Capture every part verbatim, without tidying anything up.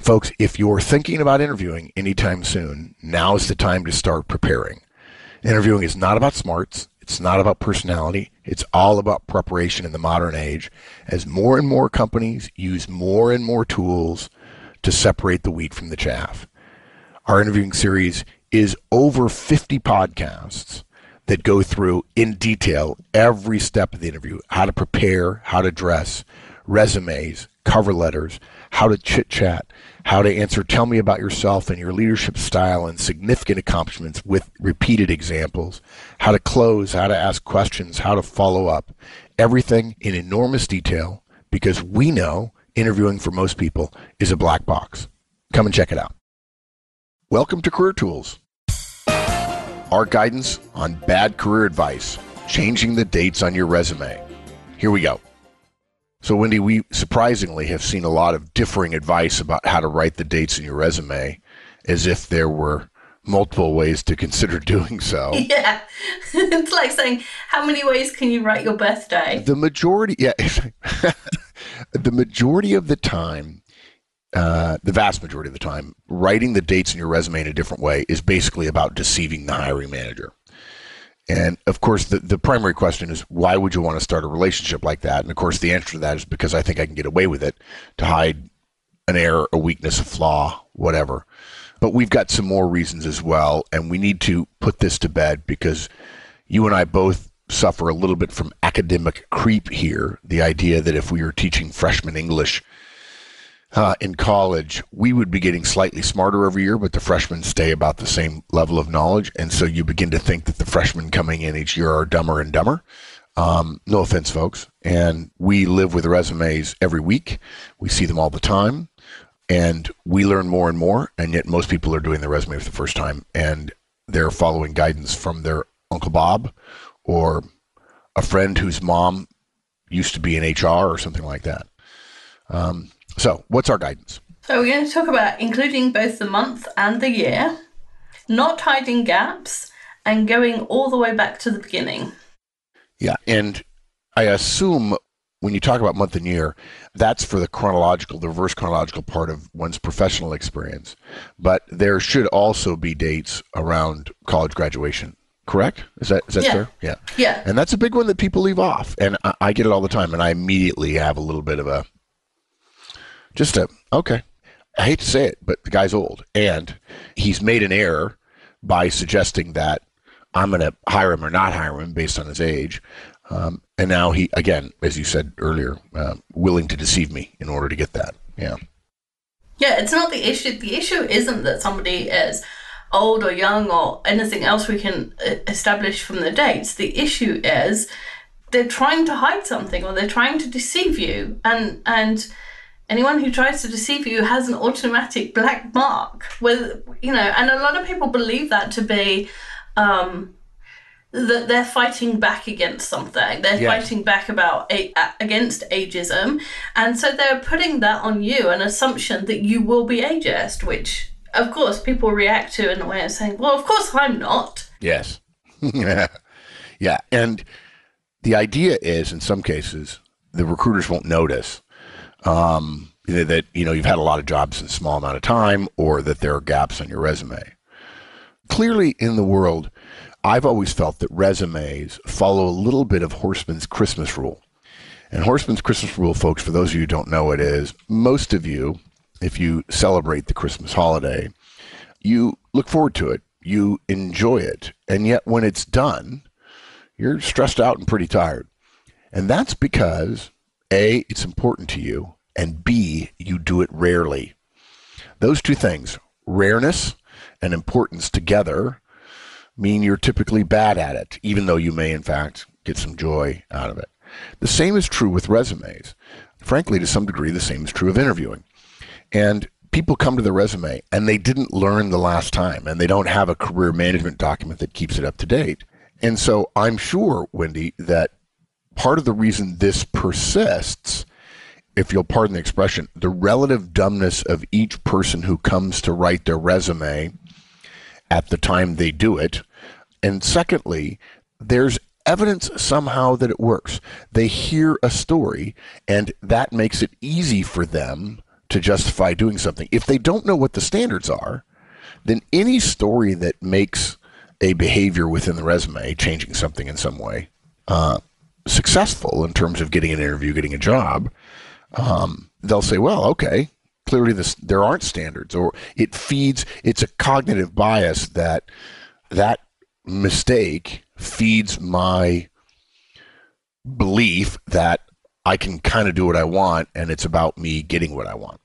Folks, if you're thinking about interviewing anytime soon, now is the time to start preparing. Interviewing is not about smarts. It's not about personality. It's all about preparation in the modern age, as more and more companies use more and more tools to separate the wheat from the chaff. Our interviewing series is over fifty podcasts that go through in detail every step of the interview, how to prepare, how to dress, resumes, cover letters, how to chit-chat, how to answer, tell me about yourself and your leadership style and significant accomplishments with repeated examples, how to close, how to ask questions, how to follow up, everything in enormous detail, because we know interviewing for most people is a black box. Come and check it out. Welcome to Career Tools, our guidance on bad career advice, changing the dates on your resume. Here we go. So, Wendy, we surprisingly have seen a lot of differing advice about how to write the dates in your resume, as if there were multiple ways to consider doing so. Yeah. It's like saying, how many ways can you write your birthday? The majority, yeah. the majority of the time, uh, the vast majority of the time, writing the dates in your resume in a different way is basically about deceiving the hiring manager. And of course, the, the primary question is, why would you want to start a relationship like that? And of course, the answer to that is because I think I can get away with it to hide an error, a weakness, a flaw, whatever. But we've got some more reasons as well, and we need to put this to bed because you and I both suffer a little bit from academic creep here. The idea that if we were teaching freshman English Uh, in college, we would be getting slightly smarter every year, but the freshmen stay about the same level of knowledge. And so you begin to think that the freshmen coming in each year are dumber and dumber. Um, no offense, folks. And we live with resumes every week. We see them all the time. And we learn more and more. And yet most people are doing their resume for the first time. And they're following guidance from their Uncle Bob or a friend whose mom used to be in H R or something like that. Um, So, what's our guidance? So we're going to talk about including both the month and the year, not hiding gaps, and going all the way back to the beginning. Yeah, and I assume when you talk about month and year, that's for the chronological, the reverse chronological part of one's professional experience. But there should also be dates around college graduation, correct? Is that is that yeah. fair? Yeah. Yeah. And that's a big one that people leave off. And I, I get it all the time, and I immediately have a little bit of a Just a, okay, I hate to say it, but the guy's old. And he's made an error by suggesting that I'm going to hire him or not hire him based on his age. Um, and now he, again, as you said earlier, uh, willing to deceive me in order to get that. Yeah. Yeah, it's not the issue. The issue isn't that somebody is old or young or anything else we can establish from the dates. The issue is they're trying to hide something or they're trying to deceive you. And, and, anyone who tries to deceive you has an automatic black mark with, you know, and a lot of people believe that to be um, that they're fighting back against something. They're yes. fighting back about a, against ageism. And so they're putting that on you, an assumption that you will be ageist, which, of course, people react to in a way of saying, well, of course I'm not. Yes. yeah. Yeah. And the idea is, in some cases, the recruiters won't notice Um, that, you know, you've had a lot of jobs in a small amount of time or that there are gaps on your resume. Clearly in the world, I've always felt that resumes follow a little bit of Horstman's Christmas rule. And Horstman's Christmas rule, folks, for those of you who don't know what it is, most of you, if you celebrate the Christmas holiday, you look forward to it, you enjoy it, and yet when it's done, you're stressed out and pretty tired. And that's because A, it's important to you, and B, you do it rarely. Those two things, rareness and importance together, mean you're typically bad at it, even though you may, in fact, get some joy out of it. The same is true with resumes. Frankly, to some degree, the same is true of interviewing. And people come to their resume, and they didn't learn the last time, and they don't have a career management document that keeps it up to date. And so I'm sure, Wendy, that part of the reason this persists, if you'll pardon the expression, the relative dumbness of each person who comes to write their resume at the time they do it. And secondly, there's evidence somehow that it works. They hear a story, and that makes it easy for them to justify doing something. If they don't know what the standards are, then any story that makes a behavior within the resume, changing something in some way, uh, successful in terms of getting an interview, getting a job, um, they'll say, well, okay, clearly this, there aren't standards, or it feeds, it's a cognitive bias that that mistake feeds my belief that I can kind of do what I want, and it's about me getting what I want.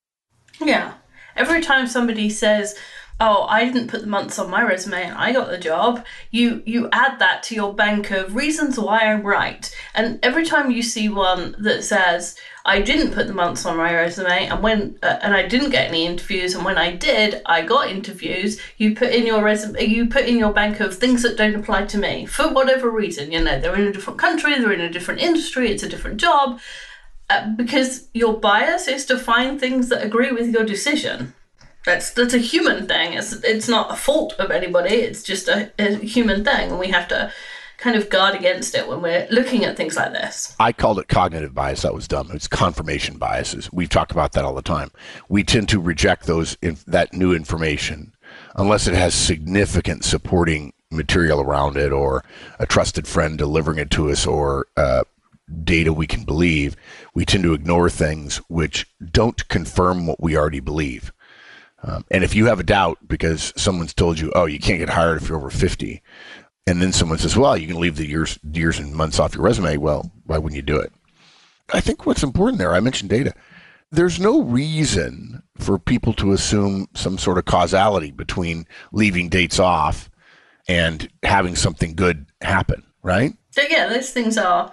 Yeah. Every time somebody says, oh, I didn't put the months on my resume and I got the job, you you add that to your bank of reasons why I'm right. And every time you see one that says, I didn't put the months on my resume and when uh, and I didn't get any interviews, and when I did, I got interviews, you put in your resume, you put in your bank of things that don't apply to me for whatever reason. You know, they're in a different country, they're in a different industry, it's a different job, uh, because your bias is to find things that agree with your decision. That's that's a human thing. It's it's not a fault of anybody. It's just a, a human thing, and we have to kind of guard against it when we're looking at things like this. I called it cognitive bias. That was dumb. It's confirmation biases. We've talked about that all the time. We tend to reject those in, that new information unless it has significant supporting material around it, or a trusted friend delivering it to us, or uh, data we can believe. We tend to ignore things which don't confirm what we already believe. Um, and if you have a doubt because someone's told you, oh, you can't get hired if you're over fifty, and then someone says, well, you can leave the years, years and months off your resume, well, why wouldn't you do it? I think what's important there, I mentioned data. There's no reason for people to assume some sort of causality between leaving dates off and having something good happen, right? So yeah, those things are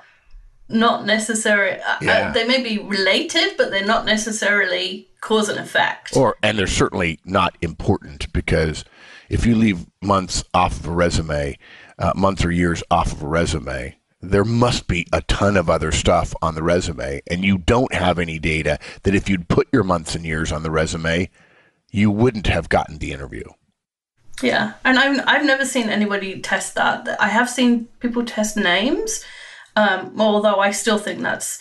not necessary. Yeah. Uh, they may be related, but they're not necessarily cause and effect. Or and they're certainly not important, because if you leave months off of a resume, uh, months or years off of a resume, there must be a ton of other stuff on the resume, and you don't have any data that if you'd put your months and years on the resume, you wouldn't have gotten the interview. Yeah, and I've, I've never seen anybody test that. I have seen people test names, um, although I still think that's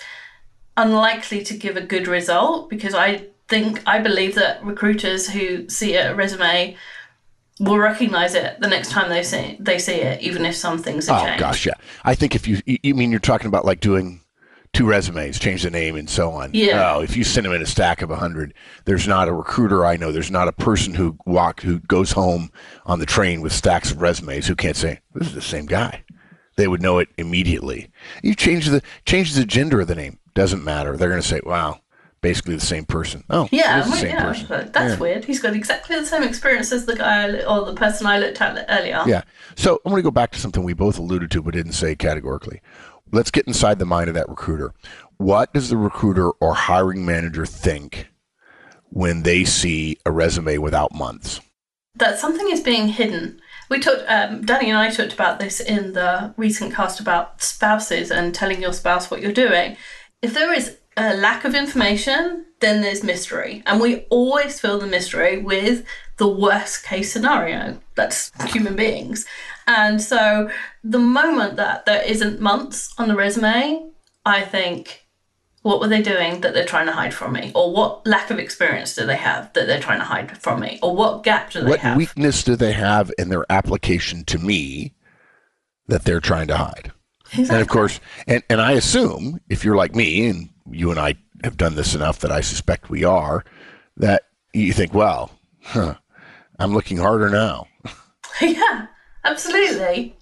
unlikely to give a good result, because I think, I believe that recruiters who see a resume will recognize it the next time they see they see it, even if some things have oh, changed. Oh gosh, yeah. I think if you you mean you're talking about like doing two resumes, change the name and so on. Yeah. Oh, if you send them in a stack of a hundred, there's not a recruiter I know, there's not a person who walk who goes home on the train with stacks of resumes who can't say, this is the same guy. They would know it immediately. You change the change the gender of the name, doesn't matter. They're going to say, wow, basically the same person. Oh, yeah, it is the well, same yeah, person. but that's Yeah. weird. He's got exactly the same experience as the guy I, or the person I looked at earlier. Yeah. So I'm going to go back to something we both alluded to but didn't say categorically. Let's get inside the mind of that recruiter. What does the recruiter or hiring manager think when they see a resume without months? That something is being hidden. We talked, um, Danny and I talked about this in the recent cast about spouses and telling your spouse what you're doing. If there is a lack of information, then there's mystery. And we always fill the mystery with the worst case scenario. That's human beings. And so the moment that there isn't months on the resume, I think, what were they doing that they're trying to hide from me? Or what lack of experience do they have that they're trying to hide from me? Or what gap do they What have? weakness do they have in their application to me that they're trying to hide? Exactly. And of course, and, and I assume if you're like me, and you and I have done this enough that I suspect we are, that you think, well, huh, I'm looking harder now. Yeah, absolutely.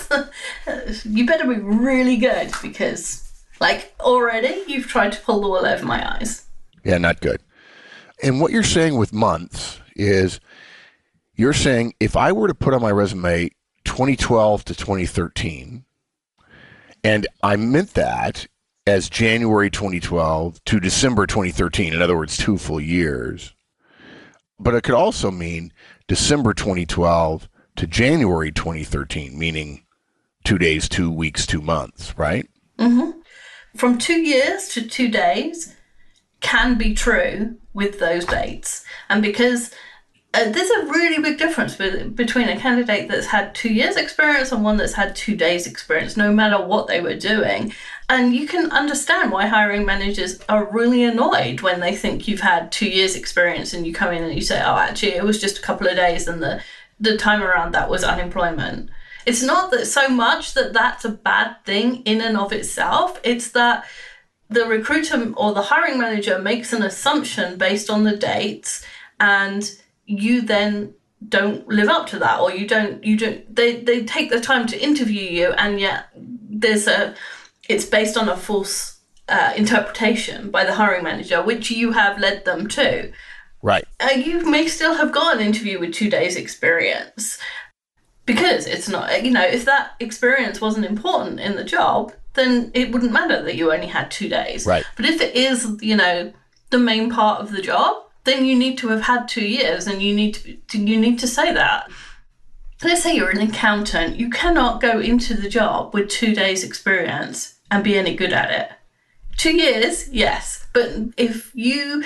You better be really good, because, like, already you've tried to pull the wool over my eyes. Yeah, not good. And what you're saying with months is you're saying if I were to put on my resume twenty twelve to twenty thirteen, and I meant that as January twenty twelve to December twenty thirteen, in other words, two full years, but it could also mean December twenty twelve to January twenty thirteen, meaning two days, two weeks, two months, right? Mm-hmm. From two years to two days can be true with those dates. And because Uh, there's a really big difference with, between a candidate that's had two years experience and one that's had two days experience, no matter what they were doing. And you can understand why hiring managers are really annoyed when they think you've had two years experience and you come in and you say, oh, actually, it was just a couple of days and the, the time around that was unemployment. It's not that so much that that's a bad thing in and of itself. It's that the recruiter or the hiring manager makes an assumption based on the dates, and you then don't live up to that, or you don't, you don't, they, they take the time to interview you, and yet there's a, it's based on a false uh, interpretation by the hiring manager, which you have led them to. Right. Uh, you may still have got an interview with two days experience because it's not, you know, if that experience wasn't important in the job, then it wouldn't matter that you only had two days. Right. But if it is, you know, the main part of the job, then you need to have had two years and you need to you need to say that. Let's say you're an accountant. You cannot go into the job with two days experience and be any good at it. Two years, yes. But if you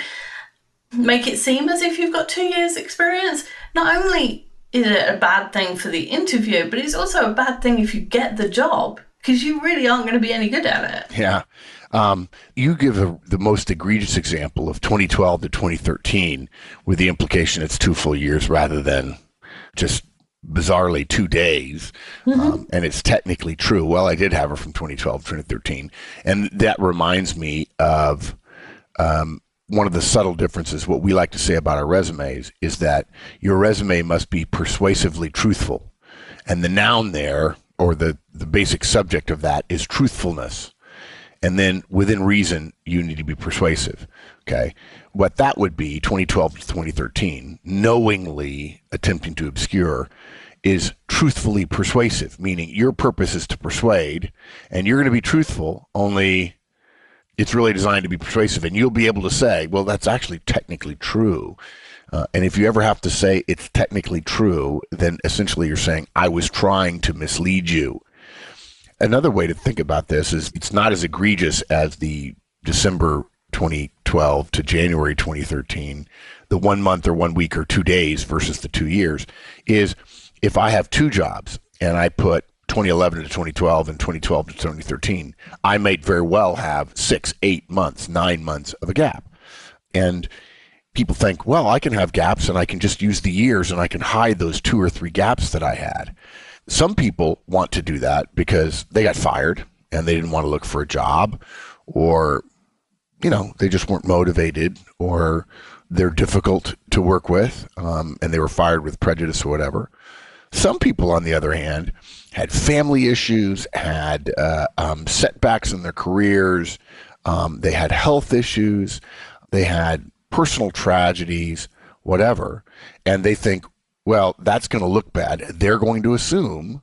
make it seem as if you've got two years experience, not only is it a bad thing for the interview, but it's also a bad thing if you get the job, because you really aren't going to be any good at it. Yeah. Um, you give a, the most egregious example of twenty twelve to twenty thirteen with the implication it's two full years rather than just bizarrely two days. Mm-hmm. Um, and it's technically true. Well, I did have her from twenty twelve to twenty thirteen. And that reminds me of um, one of the subtle differences. What we like to say about our resumes is that your resume must be persuasively truthful. And the noun there, or the, the basic subject of that, is truthfulness. And then within reason, you need to be persuasive. Okay. What that would be, twenty twelve to twenty thirteen, knowingly attempting to obscure, is truthfully persuasive, meaning your purpose is to persuade and you're going to be truthful, only it's really designed to be persuasive. And you'll be able to say, well, that's actually technically true. Uh, and if you ever have to say it's technically true, then essentially you're saying, I was trying to mislead you. Another way to think about this is it's not as egregious as the December twenty twelve to January twenty thirteen, the one month or one week or two days versus the two years, is if I have two jobs and I put twenty eleven to twenty twelve and twenty twelve to twenty thirteen, I might very well have six, eight months, nine months of a gap. And people think, well, I can have gaps and I can just use the years and I can hide those two or three gaps that I had. Some people want to do that because they got fired and they didn't want to look for a job, or, you know, they just weren't motivated, or they're difficult to work with, um, and they were fired with prejudice or whatever. Some people, on the other hand, had family issues, had uh, um, setbacks in their careers, um, they had health issues, they had personal tragedies, whatever, and they think, well, that's going to look bad. They're going to assume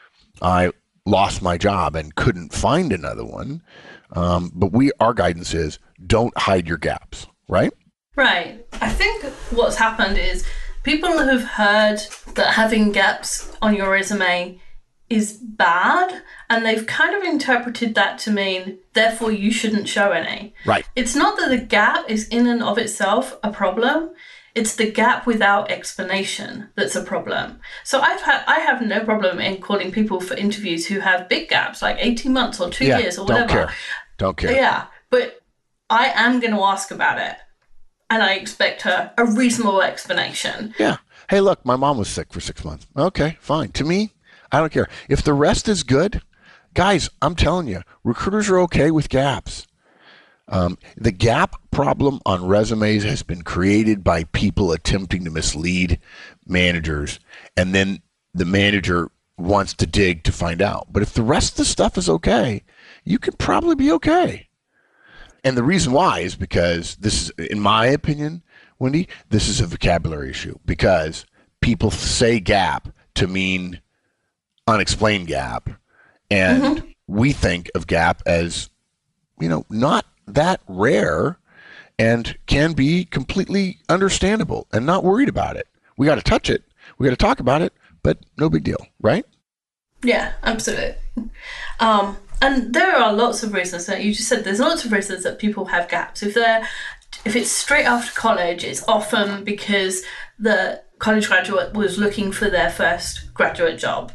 I lost my job and couldn't find another one. Um, but we, our guidance is don't hide your gaps, right? Right. I think what's happened is people have heard that having gaps on your resume is bad, and they've kind of interpreted that to mean, therefore, you shouldn't show any. Right. It's not that the gap is in and of itself a problem. It's the gap without explanation that's a problem. So I've had, I have no problem in calling people for interviews who have big gaps, like eighteen months or two yeah, years or whatever. Don't care. Don't care. Yeah, but I am going to ask about it, and I expect a, a reasonable explanation. Yeah. Hey, look, my mom was sick for six months. Okay, fine. To me, I don't care. If the rest is good, guys, I'm telling you, recruiters are okay with gaps. Um, the gap problem on resumes has been created by people attempting to mislead managers, and then the manager wants to dig to find out. But if the rest of the stuff is okay, you could probably be okay. And the reason why is because this is, in my opinion, Wendy, this is a vocabulary issue, because people say gap to mean unexplained gap, and mm-hmm. we think of gap as, you know, not that rare and can be completely understandable and not worried about it. We got to touch it. We got to talk about it, but no big deal, right? Yeah, absolutely. Um, and there are lots of reasons that you just said, there's lots of reasons that people have gaps. If they're, if it's straight after college, it's often because the college graduate was looking for their first graduate job.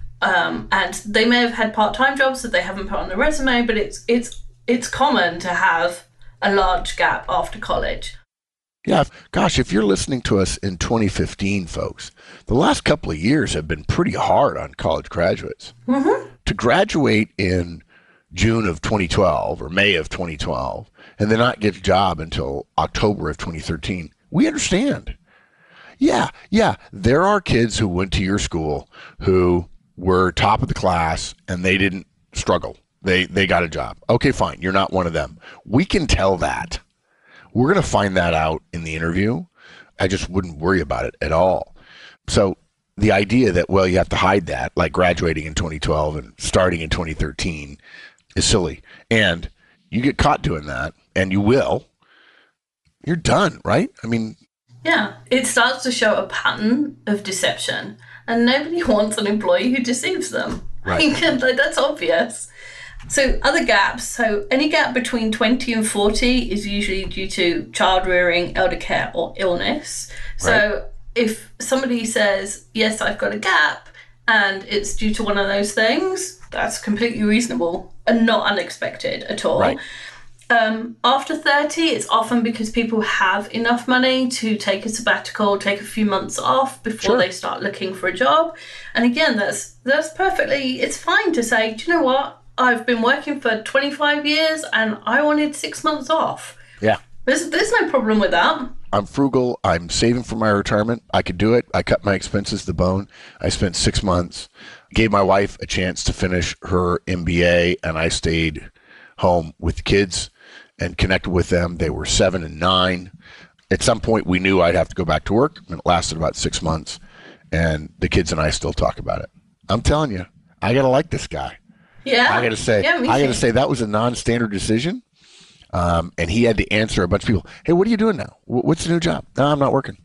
Um, and they may have had part-time jobs that they haven't put on their resume, but it's it's it's common to have a large gap after college. Yeah, gosh, if you're listening to us in twenty fifteen, folks, the last couple of years have been pretty hard on college graduates. Mm-hmm. To graduate in June of twenty twelve or May of twenty twelve and then not get a job until October of twenty thirteen, we understand. Yeah, yeah, there are kids who went to your school who were top of the class and they didn't struggle. They they got a job. Okay, fine. You're not one of them. We can tell that. We're going to find that out in the interview. I just wouldn't worry about it at all. So the idea that, well, you have to hide that, like graduating in twenty twelve and starting in twenty thirteen, is silly. And you get caught doing that, and you will, you're done, right? I mean... Yeah, it starts to show a pattern of deception, and nobody wants an employee who deceives them. Right. Like, that's obvious. So other gaps, so any gap between twenty and forty is usually due to child rearing, elder care, or illness. So Right. if somebody says, yes, I've got a gap, and it's due to one of those things, that's completely reasonable and not unexpected at all. Right. Um, after thirty, it's often because people have enough money to take a sabbatical, take a few months off before Sure. they start looking for a job. And again, that's that's perfectly, it's fine to say, do you know what? I've been working for twenty-five years and I wanted six months off. Yeah. There's, there's no problem with that. I'm frugal. I'm saving for my retirement. I could do it. I cut my expenses to the bone. I spent six months, gave my wife a chance to finish her M B A, and I stayed home with the kids and connected with them. They were seven and nine. At some point, we knew I'd have to go back to work, and it lasted about six months, and the kids and I still talk about it. I'm telling you, I got to like this guy. Yeah. I got to say, yeah, me I got to too. say that was a non-standard decision. Um, and he had to answer a bunch of people. Hey, what are you doing now? Wh- What's the new job? No, I'm not working.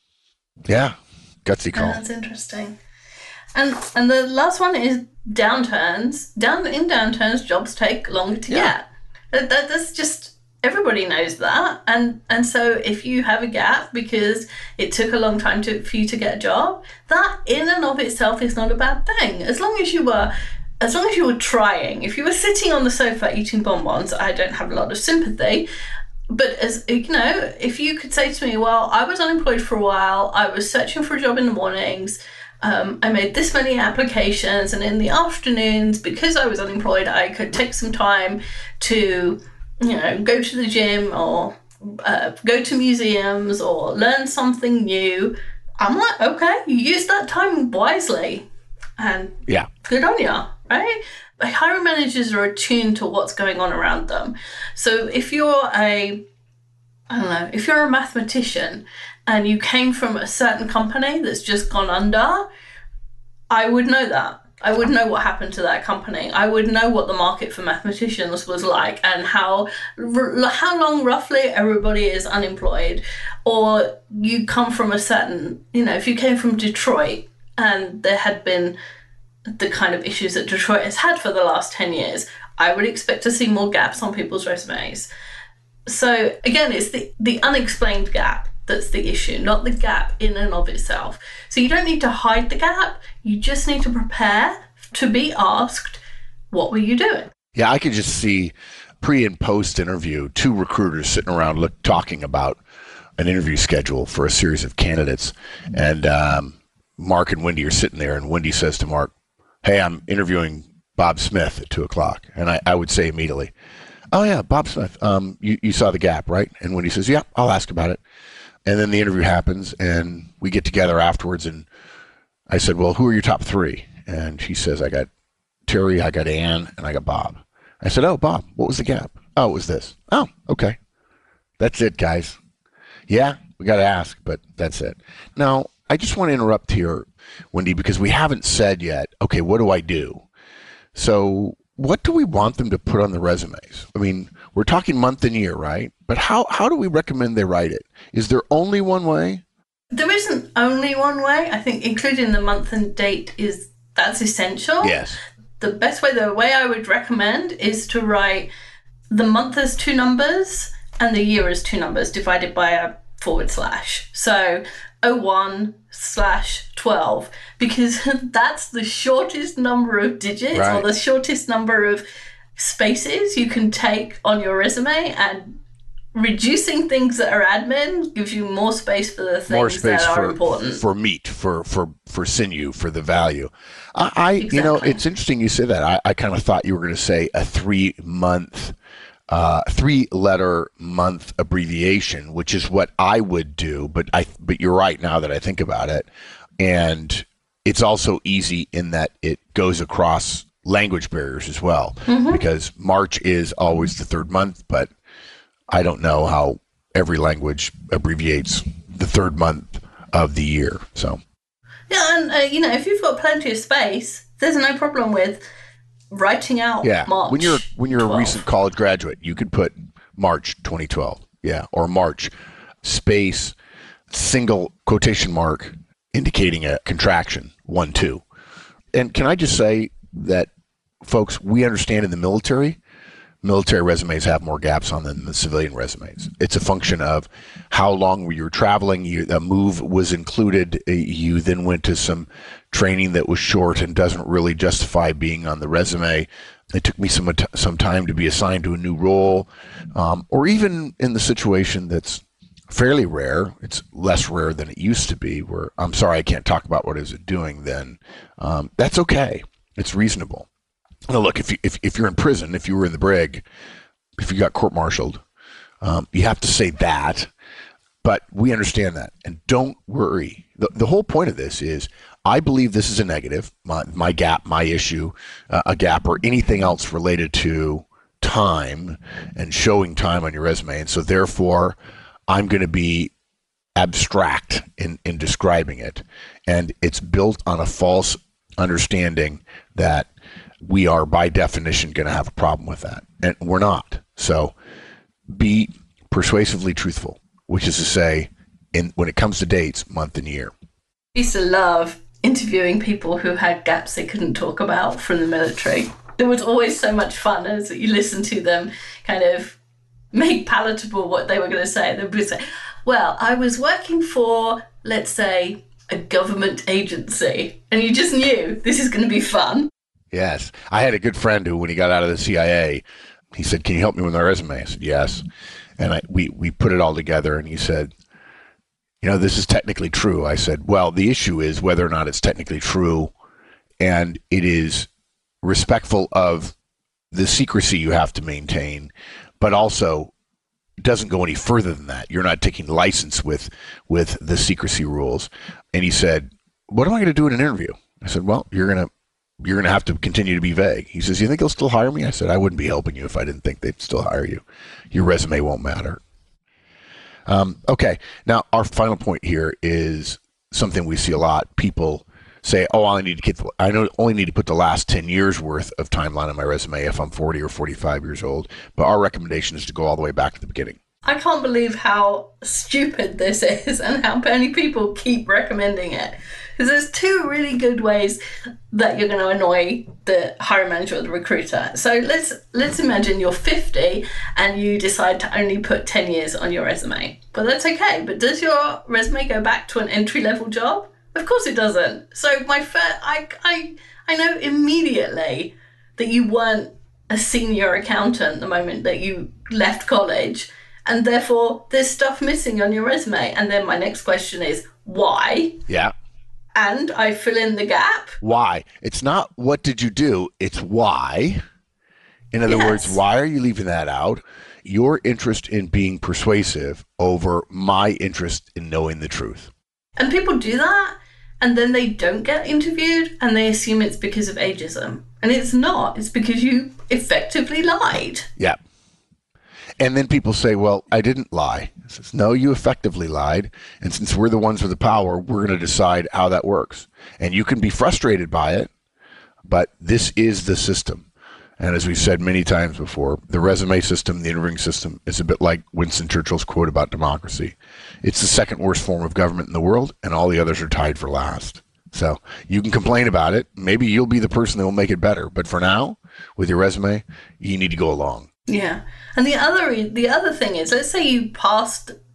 Yeah. Gutsy Oh, call. that's interesting. And and the last one is downturns. Down in downturns, jobs take longer to Yeah. get. That, that that's just, everybody knows that. And and so if you have a gap because it took a long time to for you to get a job, that in and of itself is not a bad thing. As long as you were as long as you were trying. If you were sitting on the sofa eating bonbons, I don't have a lot of sympathy. But as you know, if you could say to me, well, I was unemployed for a while, I was searching for a job in the mornings, um, I made this many applications, and in the afternoons, because I was unemployed, I could take some time to, you know, go to the gym or uh, go to museums or learn something new. I'm like, okay, you use that time wisely, and Yeah. good on you, right? But hiring managers are attuned to what's going on around them. So if you're a, I don't know, if you're a mathematician and you came from a certain company that's just gone under, I would know that. I would know what happened to that company. I would know what the market for mathematicians was like and how how long roughly everybody is unemployed. Or you come from a certain, you know, if you came from Detroit and there had been the kind of issues that Detroit has had for the last ten years, I would expect to see more gaps on people's resumes. So again, it's the, the unexplained gap that's the issue, not the gap in and of itself. So you don't need to hide the gap. You just need to prepare to be asked, what were you doing? Yeah, I could just see pre and post interview, two recruiters sitting around look, talking about an interview schedule for a series of candidates. And um, Mark and Wendy are sitting there, and Wendy says to Mark, hey, I'm interviewing Bob Smith at two o'clock. And I, I would say immediately, oh, yeah, Bob Smith, um, you, you saw the gap, right? And Wendy says, yeah, I'll ask about it. And then the interview happens, and we get together afterwards, and I said, well, who are your top three? And she says, I got Terry, I got Ann, and I got Bob. I said, oh, Bob, what was the gap? Oh, it was this. Oh, okay. That's it, guys. Yeah, we got to ask, but that's it. Now, I just want to interrupt here, Wendy, because we haven't said yet, okay, what do I do? So what do we want them to put on the resumes? I mean, we're talking month and year, right? But how, how do we recommend they write it? Is there only one way? There isn't only one way. I think including the month and date is, that's essential. Yes. The best way, the way I would recommend is to write the month as two numbers and the year as two numbers divided by a forward slash. So oh one slash twelve, because that's the shortest number of digits right. or the shortest number of spaces you can take on your resume, and reducing things that are admin gives you more space for the things more space that are for, important. For meat, for, for, for sinew, for the value. I, I exactly. you know, it's interesting you said that. I, I kind of thought you were going to say a three month Uh, three-letter month abbreviation, which is what I would do. But I, but you're right now that I think about it, and it's also easy in that it goes across language barriers as well, mm-hmm. because March is always the third month, but I don't know how every language abbreviates the third month of the year. So yeah, and uh, you know, if you've got plenty of space, there's no problem with writing out yeah. March. When you're when you're twelve. A recent college graduate, you could put March twenty twelve, yeah, or March space single quotation mark indicating a contraction one two. And can I just say that, folks, we understand in the military, military resumes have more gaps on them than the civilian resumes. It's a function of how long you were traveling. You, a move was included. You then went to some training that was short and doesn't really justify being on the resume. It took me some some time to be assigned to a new role, um, or even in the situation that's fairly rare. It's less rare than it used to be, where I'm sorry I can't talk about what I was doing then. Um, that's okay. It's reasonable. Now, look, if, you, if if you're in prison, if you were in the brig, if you got court-martialed, um, you have to say that, but we understand that. And don't worry. The, the whole point of this is, I believe this is a negative, my, my gap, my issue, uh, a gap, or anything else related to time and showing time on your resume. And so therefore, I'm going to be abstract in, in describing it. And it's built on a false understanding that we are by definition going to have a problem with that. And we're not. So be persuasively truthful, which is to say, in when it comes to dates, month and year. I used to love interviewing people who had gaps they couldn't talk about from the military. There was always so much fun as you listen to them kind of make palatable what they were going to say. They would say, well, I was working for, let's say, a government agency. And you just knew this is going to be fun. Yes. I had a good friend who, when he got out of the C I A, he said, can you help me with my resume? I said, yes. And I, we, we put it all together, and he said, you know, this is technically true. I said, well, the issue is whether or not it's technically true, and it is respectful of the secrecy you have to maintain, but also doesn't go any further than that. You're not taking license with with the secrecy rules. And he said, what am I going to do in an interview? I said, well, you're going to you're going to have to continue to be vague. He says, you think they'll still hire me? I said, I wouldn't be helping you if I didn't think they'd still hire you. Your resume won't matter. Um, okay. Now, our final point here is something we see a lot. People say, oh, I need to get, the, I know, only need to put the last ten years worth of timeline on my resume if I'm forty or forty-five years old. But our recommendation is to go all the way back to the beginning. I can't believe how stupid this is and how many people keep recommending it. Because there's two really good ways that you're going to annoy the hiring manager or the recruiter. So let's let's imagine you're fifty and you decide to only put ten years on your resume. But that's okay. But does your resume go back to an entry-level job? Of course it doesn't. So my first, I, I, I know immediately that you weren't a senior accountant the moment that you left college, and therefore there's stuff missing on your resume. And then my next question is, why? Yeah. And I fill in the gap. Why? It's not what did you do, it's why. In other Yes. words, why are you leaving that out? Your interest in being persuasive over my interest in knowing the truth. And people do that, and then they don't get interviewed, and they assume it's because of ageism. And it's not. It's because you effectively lied. Yeah. And then people say, well, I didn't lie. I says, no, you effectively lied. And since we're the ones with the power, we're going to decide how that works. And you can be frustrated by it, but this is the system. And as we've said many times before, the resume system, the interviewing system, is a bit like Winston Churchill's quote about democracy. It's the second worst form of government in the world, and all the others are tied for last. So you can complain about it. Maybe you'll be the person that will make it better. But for now, with your resume, you need to go along. Yeah. And the other the other thing is, let's say you passed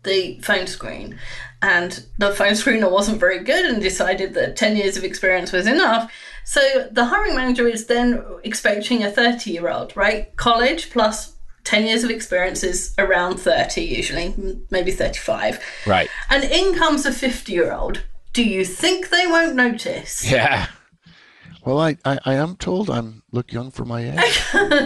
the phone screen. And the phone screener wasn't very good and decided that ten years of experience was enough. So the hiring manager is then expecting a thirty-year-old, right? College plus ten years of experience is around thirty usually, maybe thirty-five. Right. And in comes a fifty-year-old. Do you think they won't notice? Yeah. Well, I, I, I am told I'm look young for my age.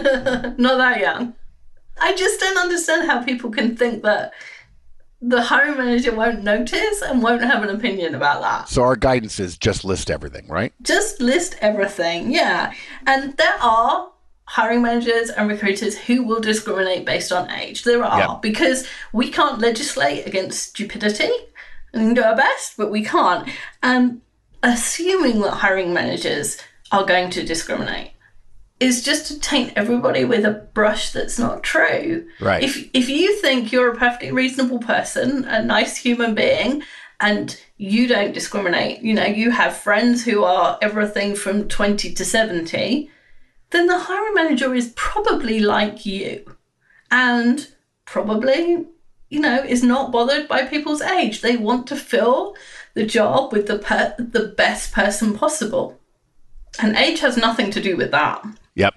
Not that young. I just don't understand how people can think that the hiring manager won't notice and won't have an opinion about that. So our guidance is just list everything, right? Just list everything, yeah. And there are hiring managers and recruiters who will discriminate based on age. There are, yep. Because we can't legislate against stupidity. We can do our best, but we can't. And assuming that hiring managers are going to discriminate is just to taint everybody with a brush that's not true. Right. If if you think you're a perfectly reasonable person, a nice human being, and you don't discriminate, you know, you have friends who are everything from twenty to seventy, then the hiring manager is probably like you and probably, you know, is not bothered by people's age. They want to fill the job with the per- the best person possible. And age has nothing to do with that. Yep.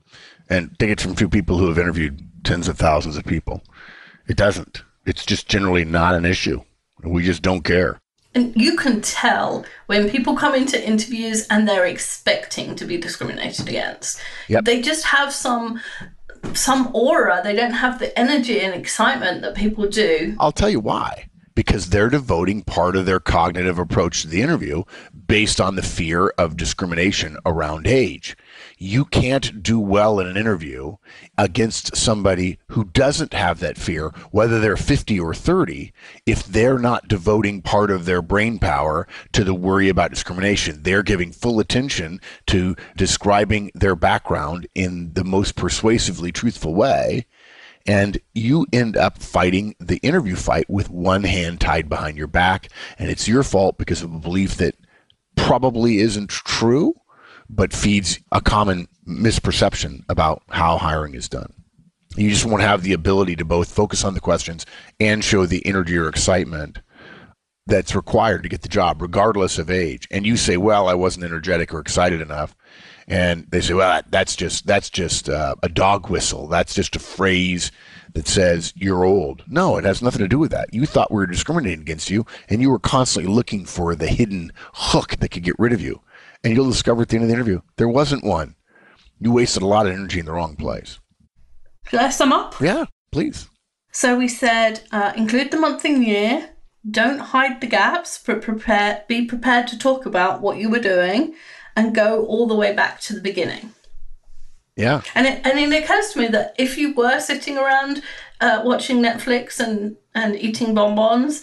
And take it from two people who have interviewed tens of thousands of people. It doesn't. It's just generally not an issue. We just don't care. And you can tell when people come into interviews and they're expecting to be discriminated against. Yep. They just have some some aura. They don't have the energy and excitement that people do. I'll tell you why. Because they're devoting part of their cognitive approach to the interview based on the fear of discrimination around age. You can't do well in an interview against somebody who doesn't have that fear, whether they're fifty or thirty, if they're not devoting part of their brain power to the worry about discrimination. They're giving full attention to describing their background in the most persuasively truthful way. And you end up fighting the interview fight with one hand tied behind your back. And it's your fault because of a belief that probably isn't true, but feeds a common misperception about how hiring is done. You just want to have the ability to both focus on the questions and show the energy or excitement that's required to get the job, regardless of age. And you say, well, I wasn't energetic or excited enough. And they say, well, that's just that's just uh, a dog whistle. That's just a phrase that says you're old. No, it has nothing to do with that. You thought we were discriminating against you, and you were constantly looking for the hidden hook that could get rid of you. And you'll discover at the end of the interview, there wasn't one. You wasted a lot of energy in the wrong place. Should I sum up? Yeah, please. So we said uh, include the month and year. Don't hide the gaps, but prepare. Be prepared to talk about what you were doing. And go all the way back to the beginning. Yeah. And it, and it occurs to me that if you were sitting around uh, watching Netflix and, and eating bonbons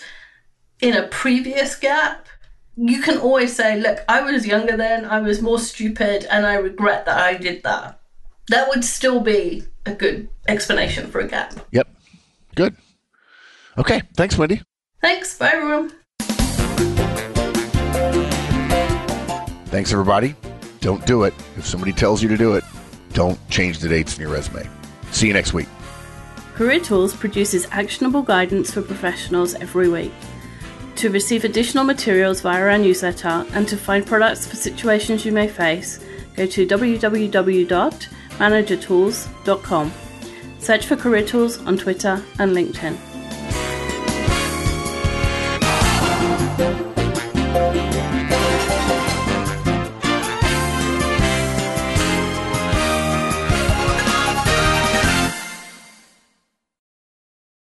in a previous gap, you can always say, look, I was younger then, I was more stupid, and I regret that I did that. That would still be a good explanation for a gap. Yep. Good. Okay. Thanks, Wendy. Thanks. Bye, everyone. Thanks, everybody. Don't do it. If somebody tells you to do it, don't change the dates in your resume. See you next week. Career Tools produces actionable guidance for professionals every week. To receive additional materials via our newsletter and to find products for situations you may face, go to w w w dot manager tools dot com. Search for Career Tools on Twitter and LinkedIn.